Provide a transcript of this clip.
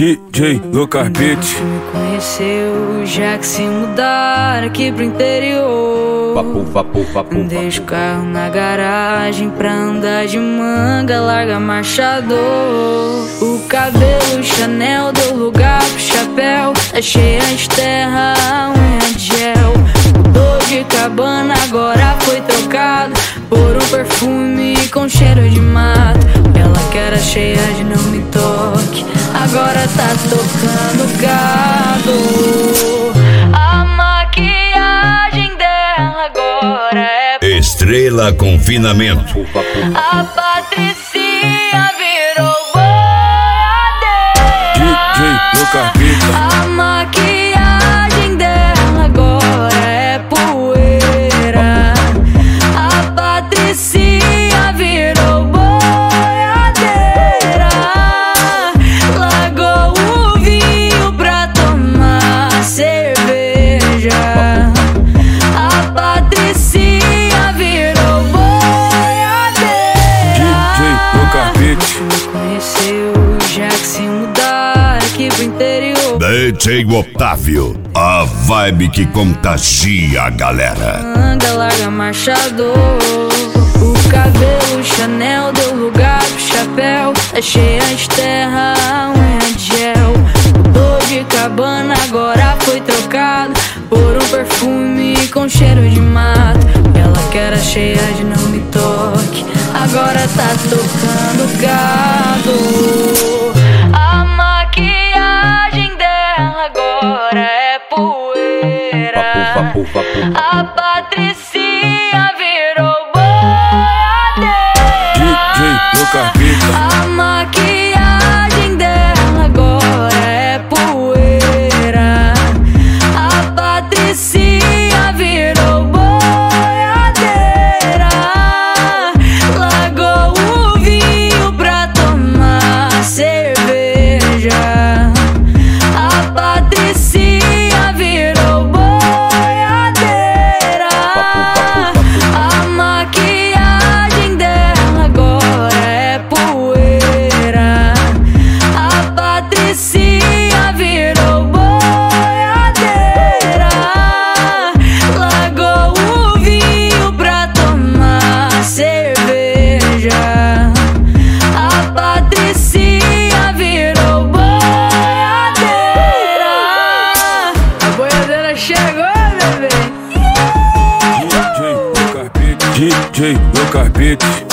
DJ Lucas Beats. Me conheceu já que se mudar aqui pro interior. Deixa o carro na garagem pra andar de manga, larga marchador. O cabelo Chanel deu lugar pro chapéu, tá cheia de terra, a unha de gel. Mudou de cabana, agora foi trocado por um perfume com cheiro de mato. Ela que era cheia de não me toque, agora tá tocando gado. A maquiagem dela agora é Estrela Confinamento. A Patricinha virou boiadeira. DJ Lucas Beats. A maquiagem dela agora é poeira. A Patricinha virou boiadeira. Largou o vinho pra tomar cerveja. A Patricinha virou boiadeira. DJ Lucas Beats. Me conheceu já que se mudar aqui pro interior. DJ Otávio, a vibe que contagia a galera. Anda, larga marchador. O cabelo Chanel deu lugar pro chapéu, tá cheia de terra, a unha de gel. Mudou de cabana, agora foi trocado por um perfume com cheiro de mato. Ela que era cheia de não me toque, agora tá tocando gado. A maquiagem dela agora é poeira. A Patricinha virou boiadeira. DJ Lucas Beats. A maquiagem dela agora é poeira. A Patricinha virou boiadeira. Largou o vinho pra tomar cerveja. A Patricinha virou boiadeira. A maquiagem dela agora é poeira. A Patricinha virou boiadeira. Largou o vinho pra tomar cerveja. A Patricinha virou boiadeira. A boiadeira chegou, bebê. DJ Lucas Beats. DJ Lucas Beats.